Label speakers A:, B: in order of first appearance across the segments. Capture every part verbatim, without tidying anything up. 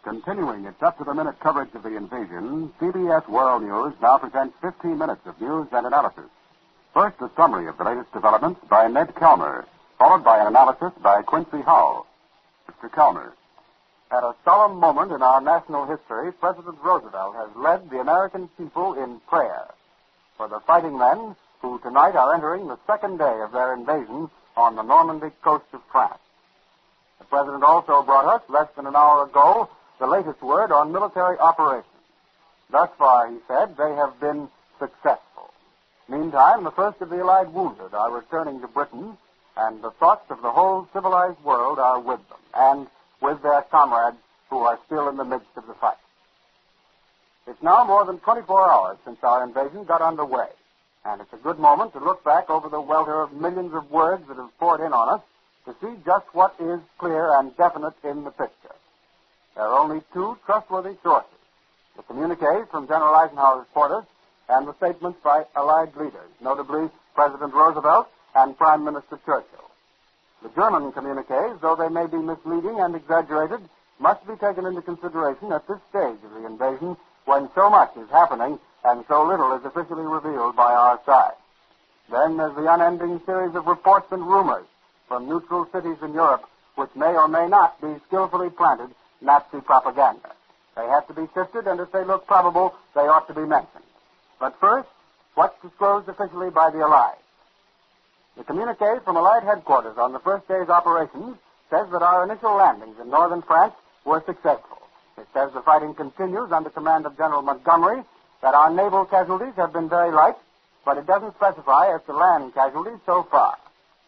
A: Continuing its up-to-the-minute coverage of the invasion, C B S World News now presents fifteen minutes of news and analysis. First, a summary of the latest developments by Ned Kelmer, followed by an analysis by Quincy Howell. Mister Kelmer.
B: At a solemn moment in our national history, President Roosevelt has led the American people in prayer for the fighting men who tonight are entering the second day of their invasion on the Normandy coast of France. The President also brought us, less than an hour ago, the latest word on military operations. Thus far, he said, they have been successful. Meantime, the first of the Allied wounded are returning to Britain, and the thoughts of the whole civilized world are with them, and with their comrades who are still in the midst of the fight. It's now more than twenty-four hours since our invasion got underway, and it's a good moment to look back over the welter of millions of words that have poured in on us to see just what is clear and definite in the picture. There are only two trustworthy sources, the communiques from General Eisenhower's quarters and the statements by Allied leaders, notably President Roosevelt and Prime Minister Churchill. The German communiques, though they may be misleading and exaggerated, must be taken into consideration at this stage of the invasion when so much is happening and so little is officially revealed by our side. Then there's the unending series of reports and rumors from neutral cities in Europe which may or may not be skillfully planted Nazi propaganda. They have to be sifted, and if they look probable, they ought to be mentioned. But first, what's disclosed officially by the Allies? The communique from Allied headquarters on the first day's operations says that our initial landings in northern France were successful. It says the fighting continues under command of General Montgomery, that our naval casualties have been very light, but it doesn't specify as to land casualties so far.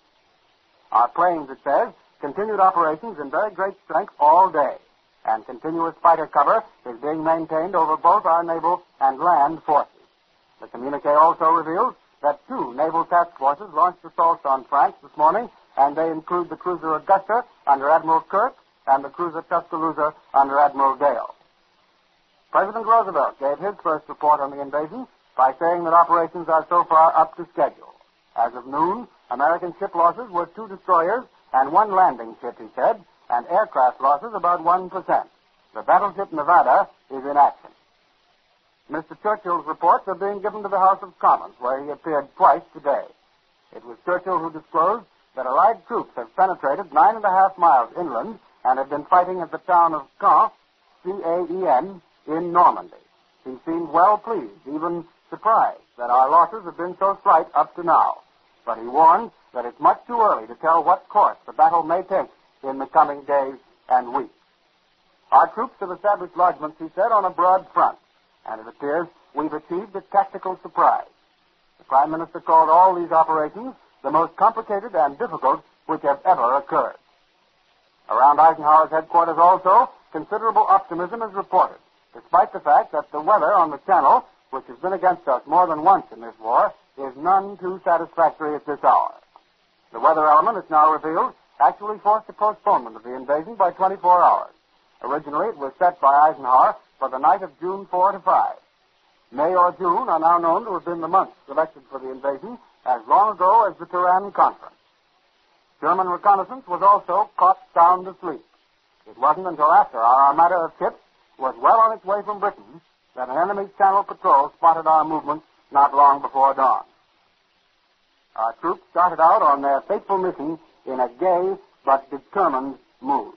B: Our planes, it says, continued operations in very great strength all day, and continuous fighter cover is being maintained over both our naval and land forces. The communique also reveals that two naval task forces launched assaults on France this morning, and they include the cruiser Augusta under Admiral Kirk and the cruiser Tuscaloosa under Admiral Dale. President Roosevelt gave his first report on the invasion by saying that operations are so far up to schedule. As of noon, American ship losses were two destroyers and one landing ship, he said, and aircraft losses about one percent. The battleship Nevada is in action. Mister Churchill's reports are being given to the House of Commons, where he appeared twice today. It was Churchill who disclosed that Allied troops have penetrated nine and a half miles inland and have been fighting at the town of Caen, C A E N, in Normandy. He seemed well pleased, even surprised, that our losses have been so slight up to now. But he warned that it's much too early to tell what course the battle may take in the coming days and weeks. Our troops have established lodgments, he said, on a broad front, and it appears we've achieved a tactical surprise. The Prime Minister called all these operations the most complicated and difficult which have ever occurred. Around Eisenhower's headquarters also, considerable optimism is reported, despite the fact that the weather on the Channel, which has been against us more than once in this war, is none too satisfactory at this hour. The weather element is now revealed actually forced a postponement of the invasion by twenty-four hours. Originally, it was set by Eisenhower for the night of June fourth to fifth. May or June are now known to have been the months selected for the invasion as long ago as the Turan Conference. German reconnaissance was also caught sound asleep. It wasn't until after our armada of ships was well on its way from Britain that an enemy channel patrol spotted our movement not long before dawn. Our troops started out on their fateful mission in a gay but determined mood.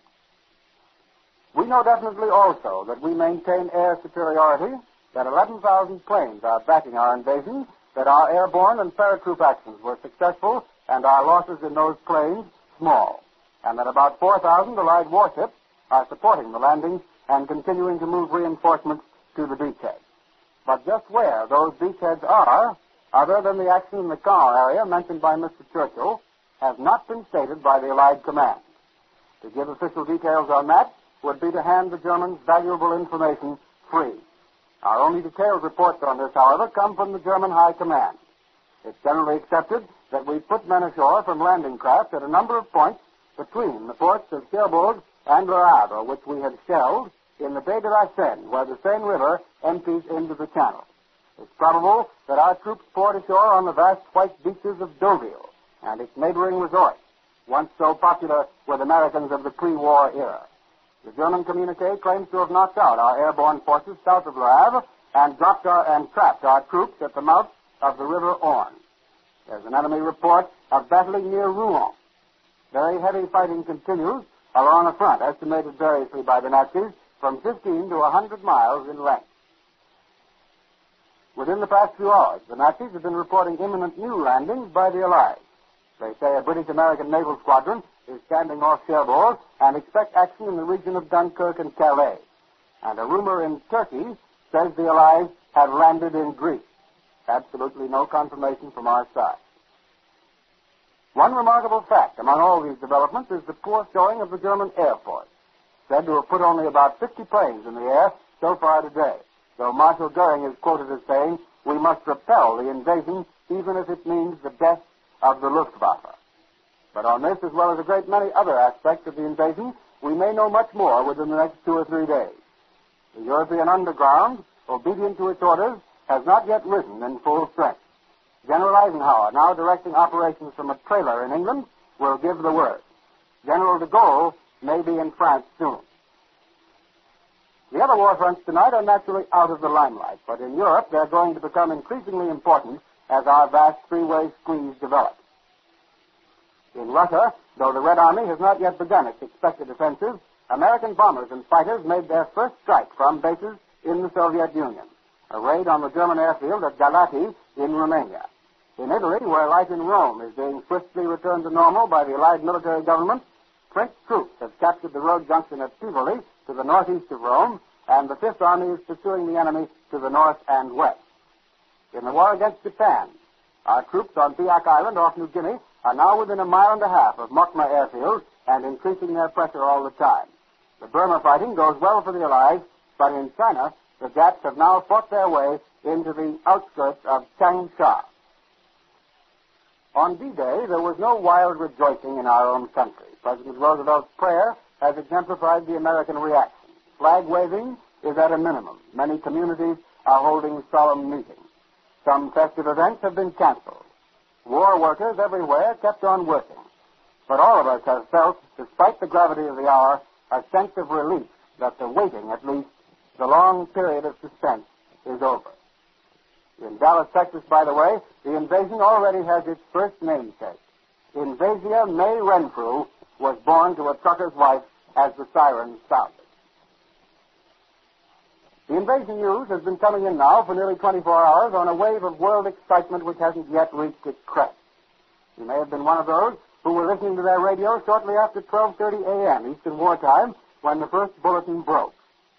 B: We know definitely also that we maintain air superiority, that eleven thousand planes are backing our invasion, that our airborne and paratroop actions were successful, and our losses in those planes small, and that about four thousand Allied warships are supporting the landings and continuing to move reinforcements to the beachhead. But just where those beachheads are, other than the action in the Caen area mentioned by Mister Churchill, has not been stated by the Allied command. To give official details on that would be to hand the Germans valuable information free. Our only detailed reports on this, however, come from the German High Command. It's generally accepted that we put men ashore from landing craft at a number of points between the ports of Cherbourg and Le Havre, which we had shelled in the Bay de la Seine, where the Seine River empties into the channel. It's probable that our troops poured ashore on the vast white beaches of Deauville and its neighboring resorts, once so popular with Americans of the pre-war era. The German communique claims to have knocked out our airborne forces south of Le Havre and dropped our, and trapped our troops at the mouth of the River Orne. There's an enemy report of battling near Rouen. Very heavy fighting continues along a front estimated variously by the Nazis from fifteen to one hundred miles in length. Within the past few hours, the Nazis have been reporting imminent new landings by the Allies. They say a British-American naval squadron is standing off Cherbourg and expect action in the region of Dunkirk and Calais. And a rumor in Turkey says the Allies have landed in Greece. Absolutely no confirmation from our side. One remarkable fact among all these developments is the poor showing of the German Air Force, said to have put only about fifty planes in the air so far today, though Marshal Goering is quoted as saying, "We must repel the invasion even if it means the death of the Luftwaffe." But on this, as well as a great many other aspects of the invasion, we may know much more within the next two or three days. The European underground, obedient to its orders, has not yet risen in full strength. General Eisenhower, now directing operations from a trailer in England, will give the word. General de Gaulle may be in France soon. The other war fronts tonight are naturally out of the limelight, but in Europe they're going to become increasingly important as our vast three-way squeeze develops. In Russia, though the Red Army has not yet begun its expected offensive, American bombers and fighters made their first strike from bases in the Soviet Union, a raid on the German airfield at Galati in Romania. In Italy, where life in Rome is being swiftly returned to normal by the Allied military government, French troops have captured the road junction at Tivoli to the northeast of Rome, and the Fifth Army is pursuing the enemy to the north and west. In the war against Japan, our troops on Biak Island off New Guinea are now within a mile and a half of Mokma airfield and increasing their pressure all the time. The Burma fighting goes well for the Allies, but in China, the Japs have now fought their way into the outskirts of Changsha. On D-Day, there was no wild rejoicing in our own country. President Roosevelt's prayer has exemplified the American reaction. Flag waving is at a minimum. Many communities are holding solemn meetings. Some festive events have been canceled. War workers everywhere kept on working. But all of us have felt, despite the gravity of the hour, a sense of relief that the waiting, at least, the long period of suspense, is over. In Dallas, Texas, by the way, the invasion already has its first namesake. Invasia May Renfrew was born to a trucker's wife as the siren sounded. The invasion news has been coming in now for nearly twenty-four hours on a wave of world excitement which hasn't yet reached its crest. You may have been one of those who were listening to their radio shortly after twelve thirty a.m. Eastern Wartime when the first bulletin broke.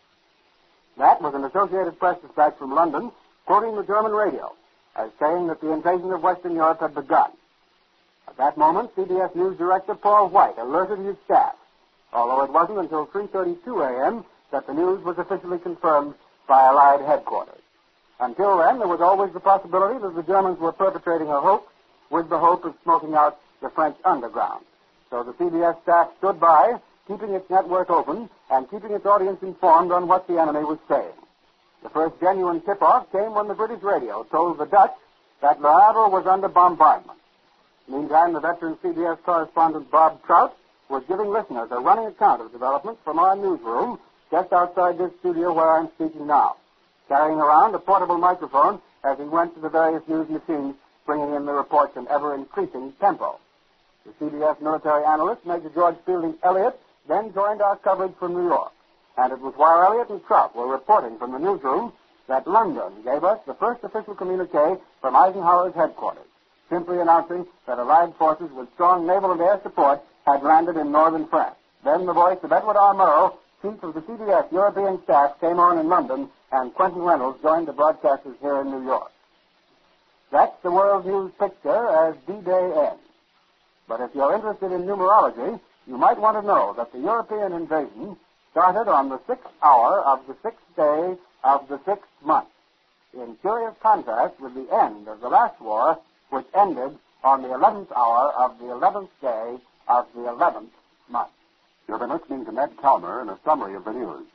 B: That was an Associated Press dispatch from London quoting the German radio as saying that the invasion of Western Europe had begun. At that moment, C B S News Director Paul White alerted his staff, although it wasn't until three thirty-two a.m. that the news was officially confirmed by Allied headquarters. Until then, there was always the possibility that the Germans were perpetrating a hoax with the hope of smoking out the French underground. So the C B S staff stood by, keeping its network open and keeping its audience informed on what the enemy was saying. The first genuine tip-off came when the British radio told the Dutch that Le Havre was under bombardment. Meantime, the veteran C B S correspondent Bob Trout was giving listeners a running account of developments from our newsroom just outside this studio where I'm speaking now, carrying around a portable microphone as he went to the various news machines, bringing in the reports in ever-increasing tempo. The C B S military analyst, Major George Fielding Elliott, then joined our coverage from New York. And it was while Elliott and Trout were reporting from the newsroom that London gave us the first official communique from Eisenhower's headquarters, simply announcing that Allied forces with strong naval and air support had landed in northern France. Then the voice of Edward R. Murrow, chief of the C B S European staff, came on in London, and Quentin Reynolds joined the broadcasters here in New York. That's the world news picture as D-Day ends. But if you're interested in numerology, you might want to know that the European invasion started on the sixth hour of the sixth day of the sixth month, in curious contrast with the end of the last war, which ended on the eleventh hour of the eleventh day of the eleventh month.
A: You've been listening to Ned Calmer in a summary of the news.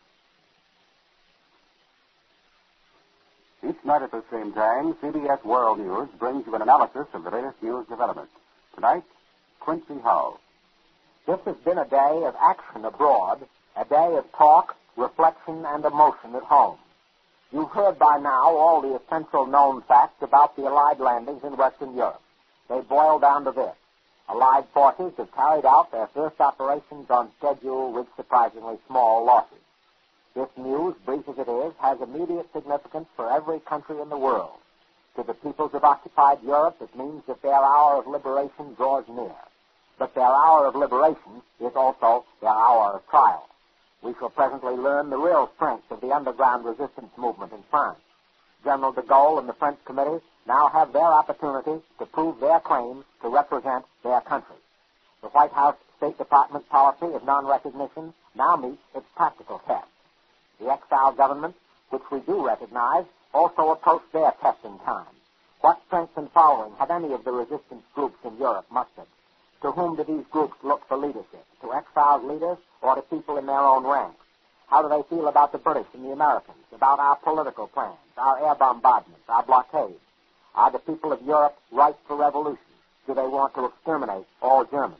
A: Each night at the same time, C B S World News brings you an analysis of the latest news developments. Tonight, Quincy Hull.
C: This has been a day of action abroad A day of talk, reflection, and emotion at home. You've heard by now all the essential known facts about the Allied landings in Western Europe. They boil down to this. Allied forces have carried out their first operations on schedule with surprisingly small losses. This news, brief as it is, has immediate significance for every country in the world. To the peoples of occupied Europe, it means that their hour of liberation draws near. But their hour of liberation is also their hour of trial. We shall presently learn the real strength of the underground resistance movement in France. General de Gaulle and the French Committee now have their opportunity to prove their claim to represent their country. The White House State Department policy of non-recognition now meets its practical test. The exile governments, which we do recognize, also approach their testing time. What strength and following have any of the resistance groups in Europe mustered? To whom do these groups look for leadership? To exiled leaders or to people in their own ranks? How do they feel about the British and the Americans, about our political plans, our air bombardments, our blockades? Are the people of Europe ripe for revolution? Do they want to exterminate all Germans?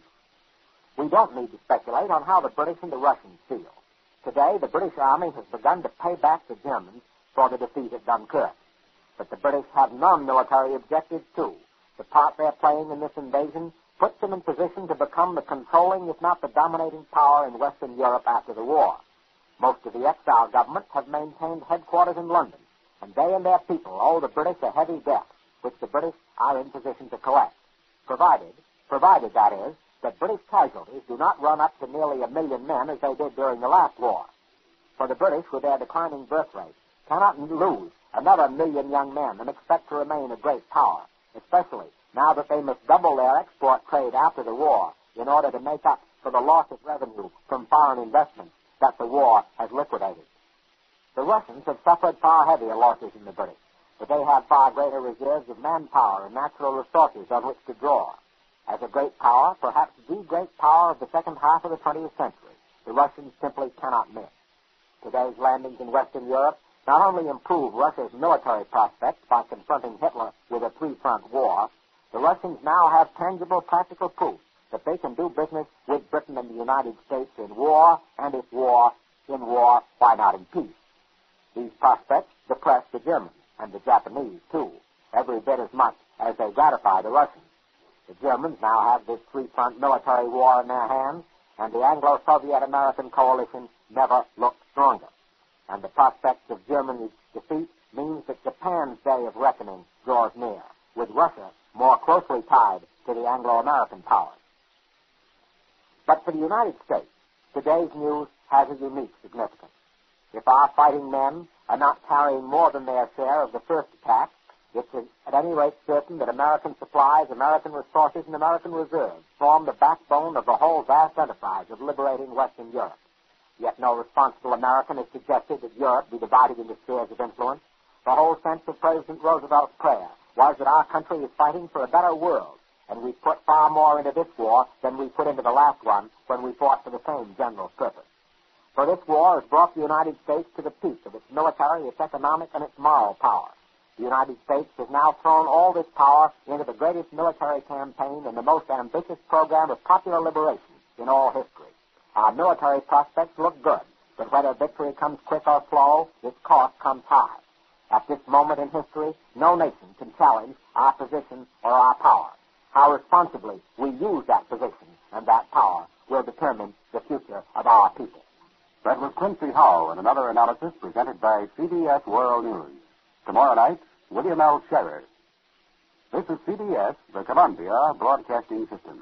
C: We don't need to speculate on how the British and the Russians feel. Today, the British Army has begun to pay back the Germans for the defeat at Dunkirk. But the British have non-military objectives, too. The part they're playing in this invasion puts them in position to become the controlling, if not the dominating power in Western Europe after the war. Most of the exile governments have maintained headquarters in London, and they and their people owe the British a heavy debt, which the British are in position to collect, provided, provided that is, that British casualties do not run up to nearly a million men as they did during the last war. For the British, with their declining birth rate, cannot lose another million young men and expect to remain a great power, especially now that they must double their export trade after the war in order to make up for the loss of revenue from foreign investments that the war has liquidated. The Russians have suffered far heavier losses than the British, but they have far greater reserves of manpower and natural resources on which to draw. As a great power, perhaps the great power of the second half of the twentieth century, the Russians simply cannot miss. Today's landings in Western Europe not only improve Russia's military prospects by confronting Hitler with a three-front war, the Russians now have tangible practical proof that they can do business with Britain and the United States in war, and if war, in war, why not in peace? These prospects depress the Germans, and the Japanese, too, every bit as much as they gratify the Russians. The Germans now have this three-front military war in their hands, and the Anglo-Soviet-American coalition never looked stronger. And the prospects of Germany's defeat means that Japan's day of reckoning draws near, with Russia more closely tied to the Anglo-American powers. But for the United States, today's news has a unique significance. If our fighting men are not carrying more than their share of the first attack, it's at any rate certain that American supplies, American resources, and American reserves form the backbone of the whole vast enterprise of liberating Western Europe. Yet no responsible American has suggested that Europe be divided into spheres of influence. The whole sense of President Roosevelt's prayer was that our country is fighting for a better world, and we put far more into this war than we put into the last one when we fought for the same general purpose. For this war has brought the United States to the peak of its military, its economic, and its moral power. The United States has now thrown all this power into the greatest military campaign and the most ambitious program of popular liberation in all history. Our military prospects look good, but whether victory comes quick or slow, its cost comes high. At this moment in history, no nation can challenge our position or our power. How responsibly we use that position and that power will determine the future of our people.
A: That was Quincy Howe in another analysis presented by C B S World News. Tomorrow night, William L. Scherer. This is C B S, the Columbia Broadcasting System.